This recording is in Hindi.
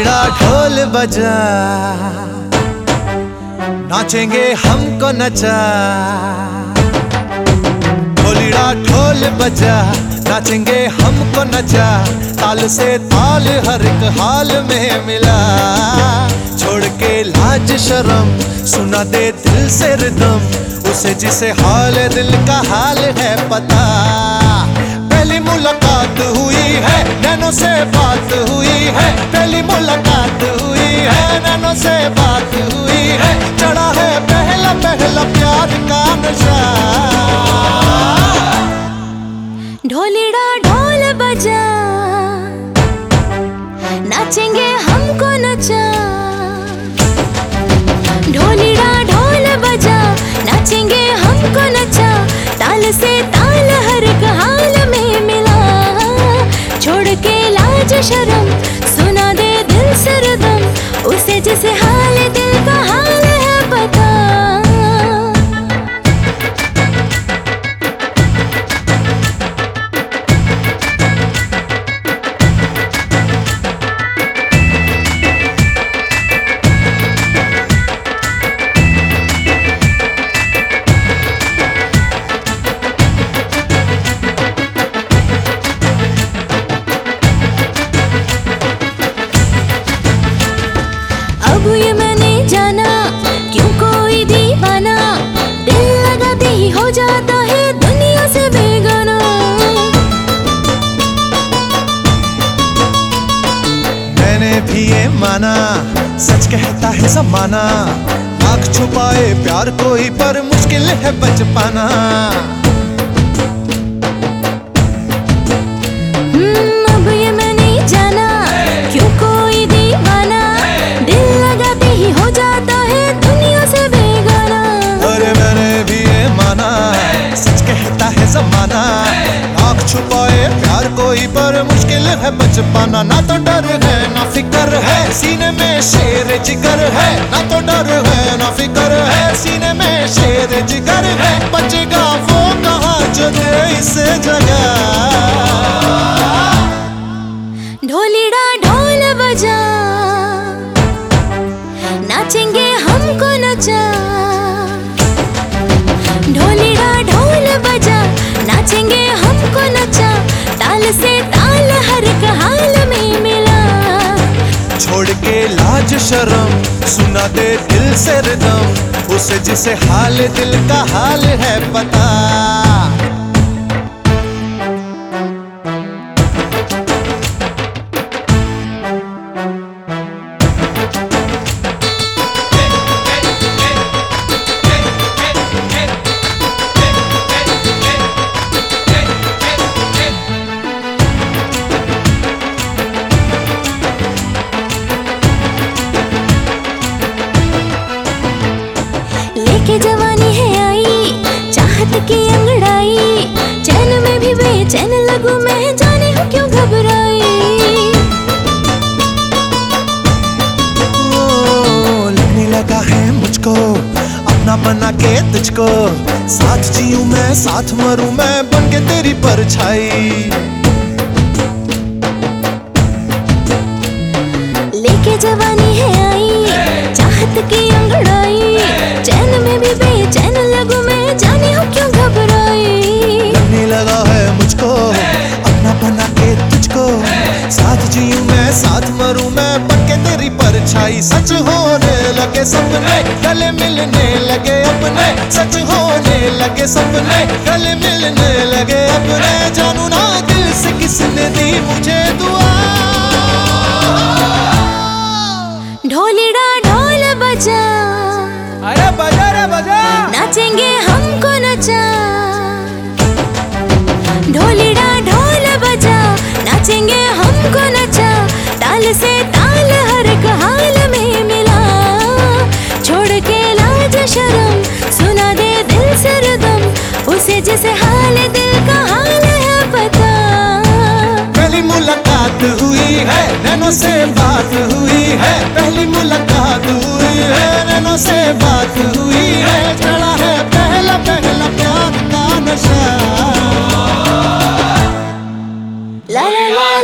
ढोलीड़ा ढोल बजा, नाचेंगे हमको नचा। ढोलीड़ा ढोल बजा, नाचेंगे हमको नचा। ताल से ताल हर एक हाल में मिला। छोड़ के लाज शर्म, सुना दे दिल से रिदम, उसे जिसे हाल दिल का हाल है पता। पहली मुलाकात हुई है, नैनों से बात हुई है। पहली मुलाकात हुई है, नैनों से बात हुई है। चढ़ा है पहला पहला प्यार का नशा। ढोलीड़ा ढोल बजा, नाचेंगे हमको नचा। ढोलीड़ा ढोल बजा, नाचेंगे हमको नचा। ताल से ताल हर एक हाल में मिला। छोड़ के लाज शर्म, सुना दे दिल से रिदम, उसे जिसे हाल दिल का हाल है पता। अब ये मैंने जाना, क्यों कोई दीवाना दिल लगाते ही हो जाता है दुनिया से बेगाना। मैंने भी ये माना, सच कहता है जमाना। आँख छुपाए प्यार कोई पर मुश्किल है बच पाना। अब ये मैंने जाना, क्यों कोई दीवाना दिल लगाते ही हो जाता है दुनिया से बेगाना। अरे मैंने भी ये माना, सच कहता है जमाना। आँख छुपाए प्यार कोई पर मुश्किल है बच पाना। ना तो डर है ना फिक्र है, सीने में शेर जिगर है। ना तो डर है ना फिक्र है, सीने में शेर जिगर है। बचेगा वो कहाँ जो दे इसे जगह। ढोलीड़ा ढोल बजा, नाचेंगे हमको नचा। ढोलीड़ा ढोल बजा, नाचेंगे हमको नचा। ताल से ताल हर एक हाल में मिला। छोड़ के लाज शर्म, सुना दे दिल से रिदम, उसे जिसे हाल दिल का हाल है पता। लेके जवानी है आई, चाहत की अंगड़ाई। चैन में भी बेचैन लगूं मैं, जाने हूँ क्यों घबराई। लगने लगा है मुझको अपना बना के तुझको। साथ जीऊं मैं साथ मरूं मैं, बन के तेरी परछाई। लेके जवानी है आई, चाहत की अंगड़ाई। चैन में भी बेचैन लगूं मैं, जाने हूँ क्यों घबराई। लगने लगा है मुझको अपना बना के तुझको। साथ जीऊं मैं साथ मरूं मैं, बन के तेरी परछाई। सच होने लगे सपने, गले मिलने लगे अपने। सच होने लगे सपने, गले मिलने लगे अपने। जानू ना दिल से किसने दी मुझे दुआ। ढोलीड़ा ढोल बजा, अरे बजा रे बजा, नाचेंगे हमको नचा। ढोलीड़ा ढोल बजा, नाचेंगे हमको नचा। ताल से ताल हर एक हाल में मिला। छोड़ के लाज शर्म, सुना दे दिल से रिदम, उसे जिसे हाल दिल का हाल है पता। पहली मुलाकात हुई है, नैनों से बात हुई है। पहली मुलाकात हुई है, नैनों से बात हुई है। चढ़ा है पहला पहला प्यार का नशा। ला ला ला।